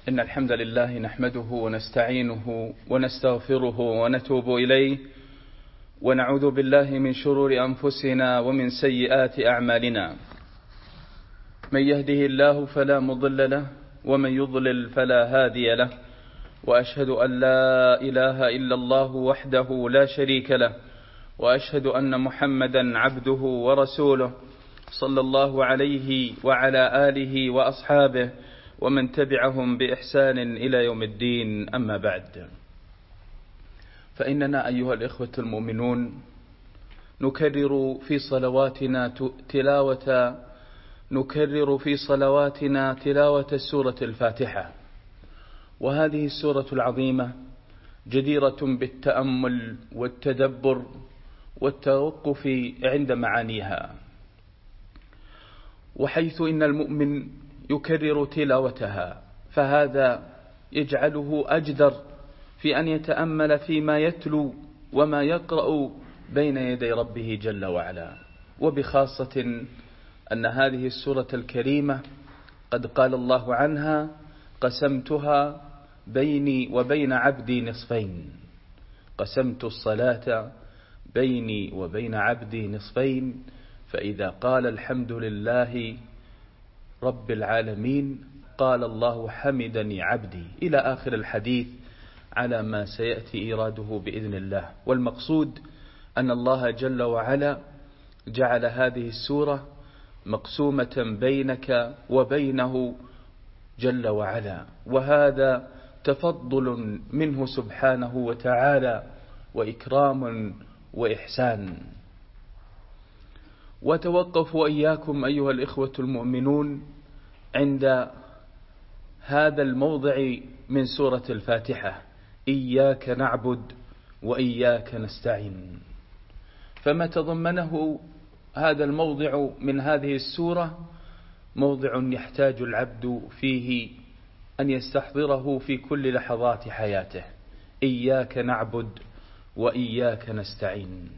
إن الحمد لله نحمده ونستعينه ونستغفره ونتوب إليه ونعوذ بالله من شرور أنفسنا ومن سيئات أعمالنا. من يهده الله فلا مضل له ومن يضلل فلا هادي له، وأشهد أن لا إله إلا الله وحده لا شريك له، وأشهد أن محمدا عبده ورسوله صلى الله عليه وعلى آله وأصحابه ومن تبعهم بإحسان إلى يوم الدين. أما بعد، فإننا أيها الإخوة المؤمنون نكرر في صلواتنا تلاوة سورة الفاتحة، وهذه السورة العظيمة جديرة بالتأمل والتدبر والتوقف عند معانيها، وحيث إن المؤمن يكرر تلاوتها فهذا يجعله أجدر في أن يتأمل فيما يتلو وما يقرأ بين يدي ربه جل وعلا، وبخاصة أن هذه السورة الكريمة قد قال الله عنها: قسمتها بيني وبين عبدي نصفين، قسمت الصلاة بيني وبين عبدي نصفين، فإذا قال الحمد لله رب العالمين قال الله حمدني عبدي، إلى آخر الحديث على ما سيأتي إيراده بإذن الله. والمقصود أن الله جل وعلا جعل هذه السورة مقسومة بينك وبينه جل وعلا، وهذا تفضل منه سبحانه وتعالى وإكرام وإحسان. وتوقفوا إياكم أيها الإخوة المؤمنون عند هذا الموضع من سورة الفاتحة: إياك نعبد وإياك نستعين. فما تضمنه هذا الموضع من هذه السورة موضع يحتاج العبد فيه أن يستحضره في كل لحظات حياته: إياك نعبد وإياك نستعين.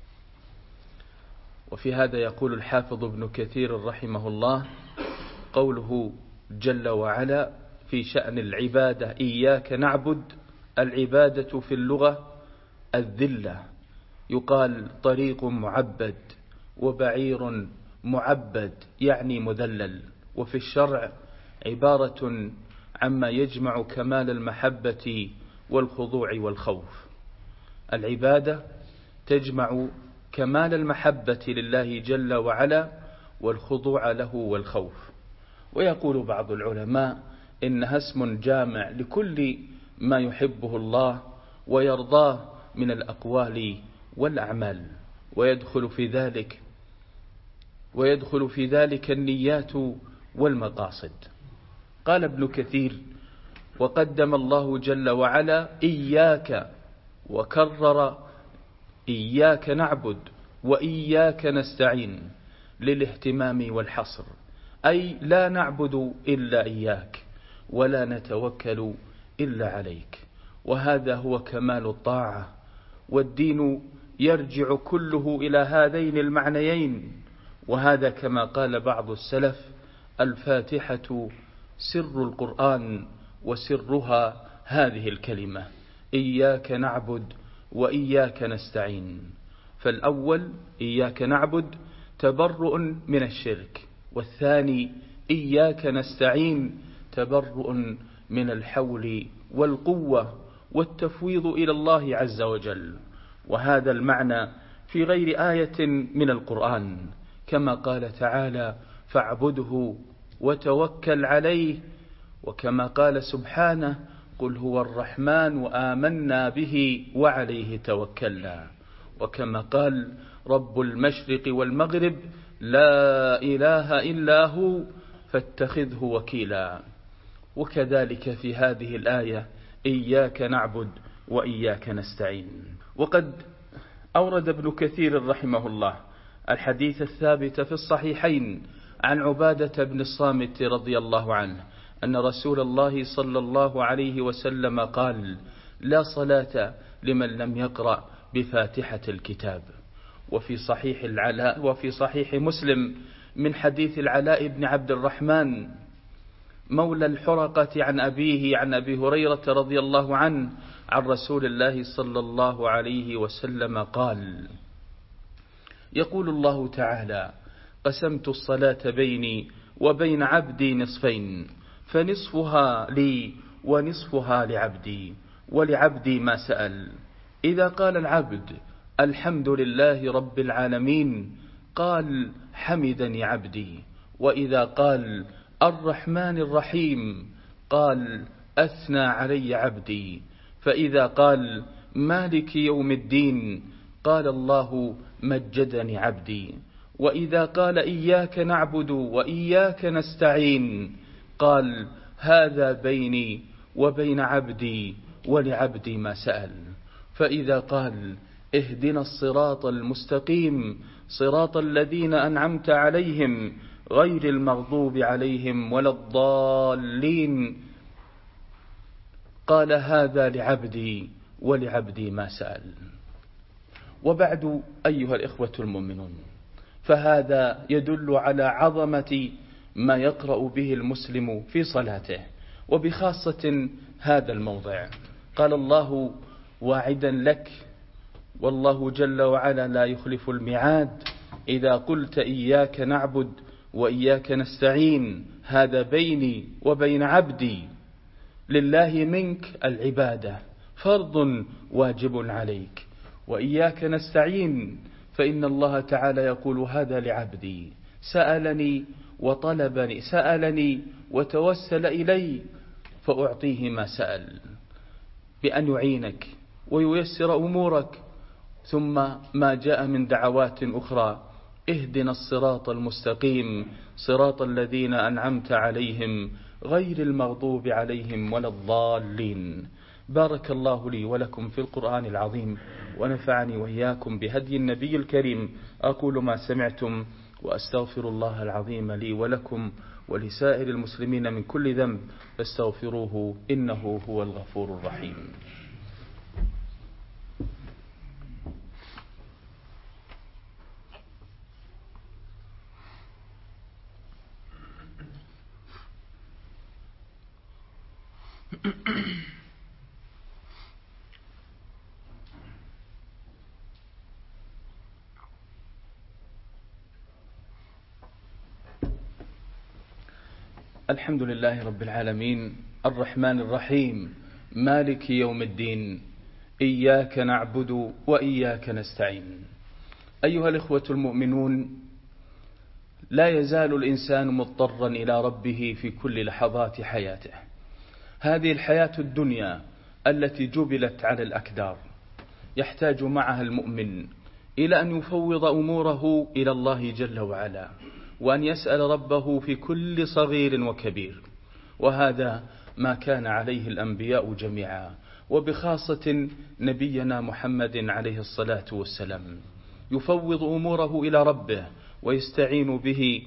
وفي هذا يقول الحافظ ابن كثير رحمه الله: قوله جل وعلا في شأن العبادة إياك نعبد، العبادة في اللغة الذلة، يقال طريق معبد وبعير معبد يعني مذلل، وفي الشرع عبارة عما يجمع كمال المحبة والخضوع والخوف. العبادة تجمع كمال المحبة لله جل وعلا والخضوع له والخوف. ويقول بعض العلماء إنها اسم جامع لكل ما يحبه الله ويرضاه من الأقوال والأعمال، ويدخل في ذلك النيات والمقاصد. قال ابن كثير: وقدم الله جل وعلا إياك، وكرر إياك نعبد وإياك نستعين للاهتمام والحصر، أي لا نعبد إلا إياك ولا نتوكل إلا عليك. وهذا هو كمال الطاعة، والدين يرجع كله إلى هذين المعنيين. وهذا كما قال بعض السلف: الفاتحة سر القرآن وسرها هذه الكلمة: إياك نعبد وإياك نستعين. فالأول إياك نعبد تبرؤ من الشرك، والثاني إياك نستعين تبرؤ من الحول والقوة والتفويض إلى الله عز وجل. وهذا المعنى في غير آية من القرآن، كما قال تعالى: فاعبده وتوكل عليه، وكما قال سبحانه: قل هو الرحمن وآمنا به وعليه توكلنا، وكما قال: رب المشرق والمغرب لا إله إلا هو فاتخذه وكيلا. وكذلك في هذه الآية: إياك نعبد وإياك نستعين. وقد أورد ابن كثير رحمه الله الحديث الثابت في الصحيحين عن عبادة بن الصامت رضي الله عنه أن رسول الله صلى الله عليه وسلم قال: لا صلاة لمن لم يقرأ بفاتحة الكتاب. وفي صحيح مسلم من حديث العلاء بن عبد الرحمن مولى الحرقة عن أبيه عن أبي هريرة رضي الله عنه عن رسول الله صلى الله عليه وسلم قال: يقول الله تعالى: قسمت الصلاة بيني وبين عبدي نصفين، فنصفها لي ونصفها لعبدي، ولعبدي ما سأل. إذا قال العبد: الحمد لله رب العالمين، قال: حمدني عبدي. وإذا قال: الرحمن الرحيم، قال: أثنى علي عبدي. فإذا قال: مالك يوم الدين، قال الله: مجدني عبدي. وإذا قال: إياك نعبد وإياك نستعين، قال: هذا بيني وبين عبدي ولعبدي ما سأل. فإذا قال: اهدنا الصراط المستقيم صراط الذين أنعمت عليهم غير المغضوب عليهم ولا الضالين، قال: هذا لعبدي ولعبدي ما سأل. وبعد، أيها الإخوة المؤمنون، فهذا يدل على عظمة ما يقرأ به المسلم في صلاته، وبخاصة هذا الموضع. قال الله واعدا لك، والله جل وعلا لا يخلف الميعاد: إذا قلت إياك نعبد وإياك نستعين، هذا بيني وبين عبدي، لله منك العبادة، فرض واجب عليك. وإياك نستعين، فإن الله تعالى يقول: هذا لعبدي، سألني وطلبني، سألني وتوسل إلي فأعطيه ما سأل، بأن يعينك وييسر أمورك. ثم ما جاء من دعوات أخرى: اهدنا الصراط المستقيم صراط الذين أنعمت عليهم غير المغضوب عليهم ولا الضالين. بارك الله لي ولكم في القرآن العظيم، ونفعني وإياكم بهدي النبي الكريم. أقول ما سمعتم، وأستغفر الله العظيم لي ولكم ولسائر المسلمين من كل ذنب، فاستغفروه إنه هو الغفور الرحيم. الحمد لله رب العالمين، الرحمن الرحيم، مالك يوم الدين، إياك نعبد وإياك نستعين. أيها الإخوة المؤمنون، لا يزال الإنسان مضطرا إلى ربه في كل لحظات حياته. هذه الحياة الدنيا التي جبلت على الأكدار يحتاج معها المؤمن إلى أن يفوض أموره إلى الله جل وعلا، وأن يسأل ربه في كل صغير وكبير. وهذا ما كان عليه الأنبياء جميعا، وبخاصة نبينا محمد عليه الصلاة والسلام، يفوض أموره إلى ربه ويستعين به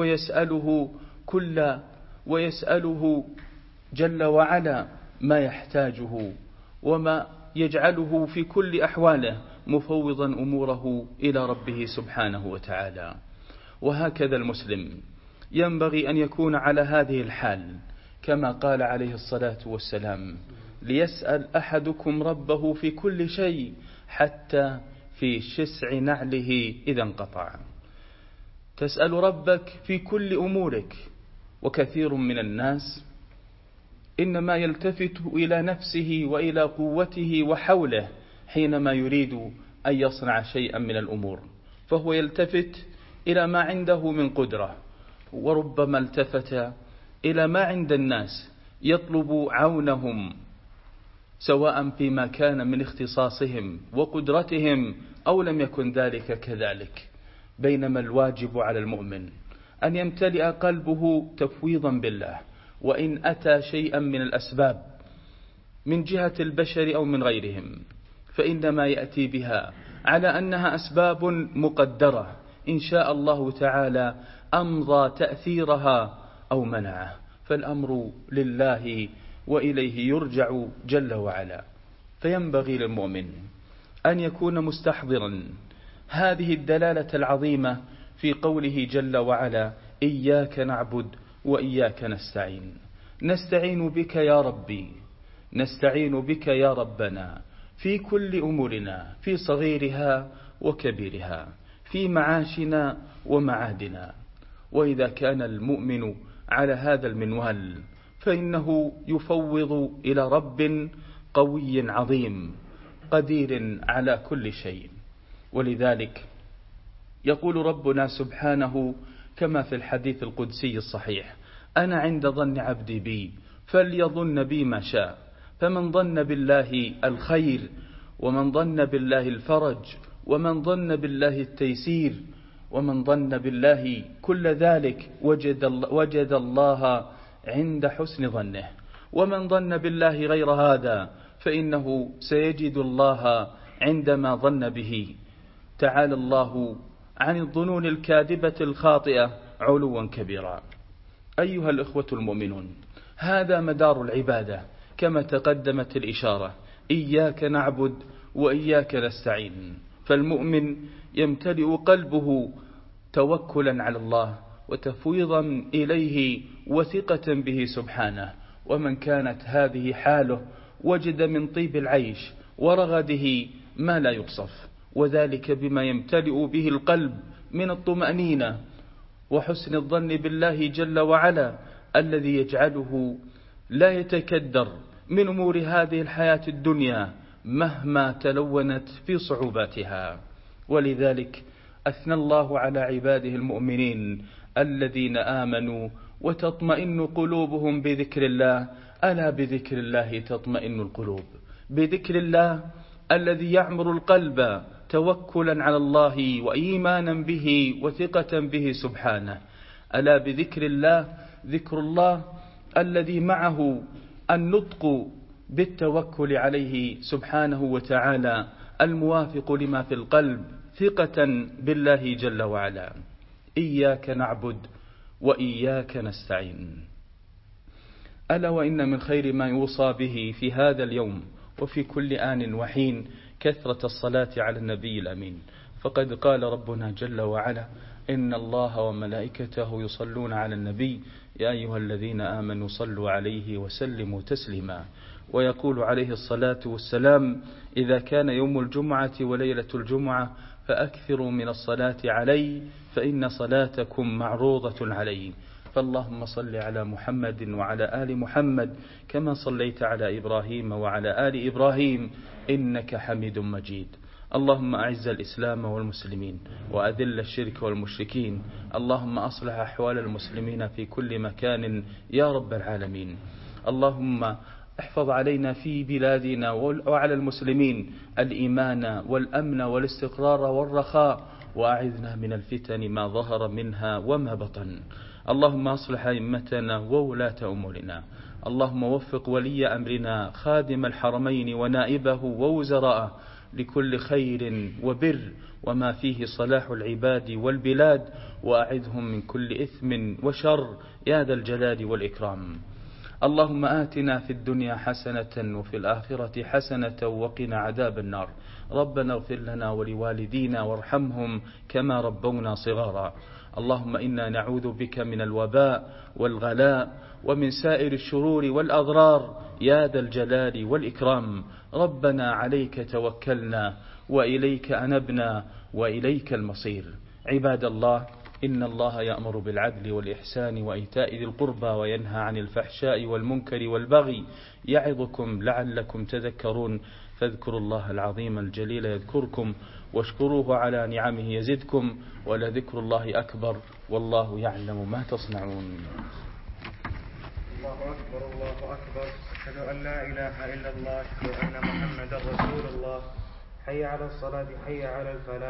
ويسأله جل وعلا ما يحتاجه، وما يجعله في كل أحواله مفوضا أموره إلى ربه سبحانه وتعالى. وهكذا المسلم ينبغي أن يكون على هذه الحال، كما قال عليه الصلاة والسلام: ليسأل أحدكم ربه في كل شيء حتى في شسع نعله إذا انقطع. تسأل ربك في كل أمورك. وكثير من الناس إنما يلتفت إلى نفسه وإلى قوته وحوله حينما يريد أن يصنع شيئا من الأمور، فهو يلتفت إلى ما عنده من قدرة، وربما التفت إلى ما عند الناس يطلب عونهم، سواء فيما كان من اختصاصهم وقدرتهم أو لم يكن ذلك كذلك. بينما الواجب على المؤمن أن يمتلئ قلبه تفويضا بالله، وإن أتى شيئا من الأسباب من جهة البشر أو من غيرهم، فإنما يأتي بها على أنها أسباب مقدرة، إن شاء الله تعالى أمضى تأثيرها أو منعه، فالأمر لله وإليه يرجع جل وعلا. فينبغي للمؤمن أن يكون مستحضرا هذه الدلالة العظيمة في قوله جل وعلا: إياك نعبد وإياك نستعين. نستعين بك يا ربي، نستعين بك يا ربنا في كل أمورنا، في صغيرها وكبيرها، في معاشنا ومعادنا. وإذا كان المؤمن على هذا المنوال فإنه يفوض إلى رب قوي عظيم قدير على كل شيء. ولذلك يقول ربنا سبحانه كما في الحديث القدسي الصحيح: أنا عند ظن عبدي بي فليظن بي ما شاء. فمن ظن بالله الخير، ومن ظن بالله الفرج، ومن ظن بالله التيسير، ومن ظن بالله كل ذلك وجد الله عند حسن ظنه. ومن ظن بالله غير هذا فإنه سيجد الله عندما ظن به. تعالى الله عن الظنون الكاذبة الخاطئة علوا كبيرا. أيها الإخوة المؤمنون، هذا مدار العبادة كما تقدمت الإشارة: إياك نعبد وإياك نستعين. فالمؤمن يمتلئ قلبه توكلا على الله وتفويضا إليه وثقة به سبحانه. ومن كانت هذه حاله وجد من طيب العيش ورغده ما لا يوصف، وذلك بما يمتلئ به القلب من الطمأنينة وحسن الظن بالله جل وعلا، الذي يجعله لا يتكدر من أمور هذه الحياة الدنيا مهما تلونت في صعوباتها. ولذلك أثنى الله على عباده المؤمنين الذين آمنوا وتطمئن قلوبهم بذكر الله. ألا بذكر الله تطمئن القلوب، بذكر الله الذي يعمر القلب توكلا على الله وإيمانا به وثقة به سبحانه. ألا بذكر الله، ذكر الله الذي معه النطق بالتوكل عليه سبحانه وتعالى، الموافق لما في القلب ثقة بالله جل وعلا. إياك نعبد وإياك نستعين. ألا وإن من خير ما يوصى به في هذا اليوم وفي كل آن وحين كثرة الصلاة على النبي الأمين. فقد قال ربنا جل وعلا: إن الله وملائكته يصلون على النبي يا أيها الذين آمنوا صلوا عليه وسلموا تسليما. ويقول عليه الصلاة والسلام: إذا كان يوم الجمعة وليلة الجمعة فأكثروا من الصلاة علي فإن صلاتكم معروضة علي. فاللهم صل على محمد وعلى آل محمد كما صليت على إبراهيم وعلى آل إبراهيم إنك حميد مجيد. اللهم أعز الإسلام والمسلمين وأذل الشرك والمشركين. اللهم أصلح أحوال المسلمين في كل مكان يا رب العالمين. اللهم احفظ علينا في بلادنا وعلى المسلمين الإيمان والأمن والاستقرار والرخاء، وأعذنا من الفتن ما ظهر منها وما بطن. اللهم أصلح أئمتنا وولاة أمورنا. اللهم وفق ولي أمرنا خادم الحرمين ونائبه ووزراءه لكل خير وبر وما فيه صلاح العباد والبلاد، وأعذهم من كل إثم وشر يا ذا الجلال والإكرام. اللهم آتنا في الدنيا حسنة وفي الآخرة حسنة وقنا عذاب النار. ربنا اغفر لنا ولوالدينا وارحمهم كما ربونا صغارا. اللهم إنا نعوذ بك من الوباء والغلاء ومن سائر الشرور والأضرار يا ذا الجلال والإكرام. ربنا عليك توكلنا وإليك أنبنا وإليك المصير. عباد الله، إن الله يأمر بالعدل والإحسان وإيتاء ذي القربى وينهى عن الفحشاء والمنكر والبغي يعظكم لعلكم تذكرون. فاذكروا الله العظيم الجليل يذكركم واشكروه على نعمه يزدكم ولذكر الله أكبر والله يعلم ما تصنعون. الله أكبر الله أكبر. أشهد أن لا إله إلا الله وأن محمدا رسول الله. حي على الصلاة حي على الفلاح.